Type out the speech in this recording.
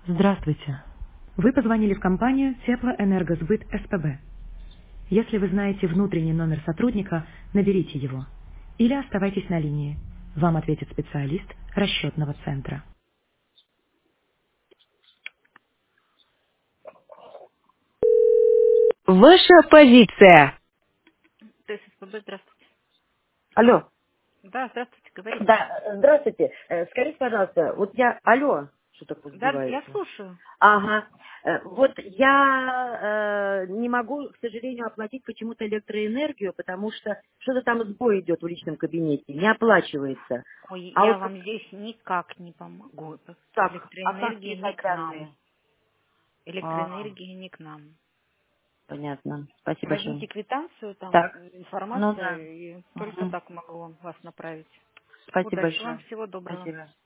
Здравствуйте. Вы позвонили в компанию Теплоэнергосбыт СПБ. Если вы знаете внутренний номер сотрудника, наберите его. Или оставайтесь на линии. Вам ответит специалист расчетного центра. Ваша позиция. То есть СПБ, здравствуйте. Алло. Да, здравствуйте, говорите. Да, здравствуйте. Скажите, пожалуйста, вот я... Алло, что такое Да, я сбивается? слушаю. Ага. Вот я не могу, к сожалению, оплатить почему-то электроэнергию, потому что что-то там сбой идет в личном кабинете, не оплачивается. Ой, А я вот вам здесь никак не помогу. так, а как Электроэнергия не писать к нам. данные? А, Электроэнергия не к нам. понятно. Спасибо большое. Возьмите квитанцию, там Так, ну информация, да. и только Мгм. так могу вас направить. Спасибо Удачи вам, большое. всего доброго. Спасибо.